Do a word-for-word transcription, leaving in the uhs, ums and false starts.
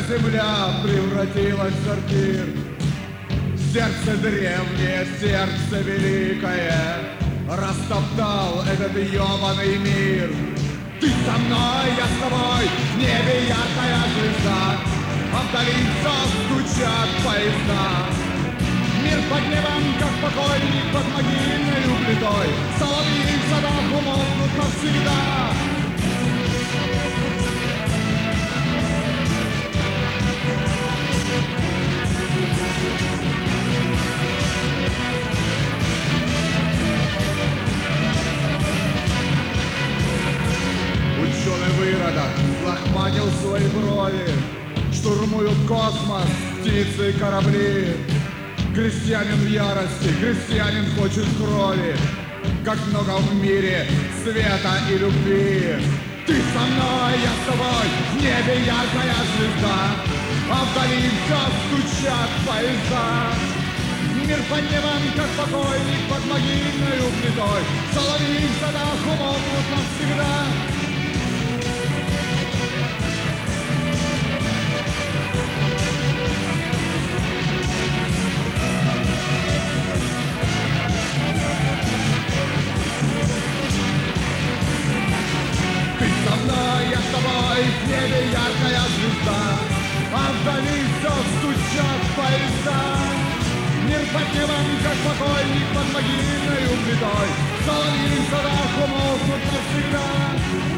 земля превратилась в сортир. Сердце древнее, сердце великое растоптал этот ёбаный мир. Ты со мной, я с тобой, в небе яркая звезда, а вдали стучат поезда. Мир под небом, как покойник под могильной плитой, соловьи в садах умолкнут навсегда. Ученый выродок лохматил свои брови, штурмуют космос птицы и корабли. Крестьянин в ярости, крестьянин хочет крови. Как много в мире света и любви. Ты со мной, я с тобой, в небе яркая звезда, а вдали все стучат поезда. Мир под небом, как покойник под могильной плитой, соловьи в садах умолкнут навсегда. Я с тобой, в небе яркая звезда, а вдали все стучат поезда. Мир под небом, как покойник под могильной плитой, соловьи в садах умолкнут навсегда.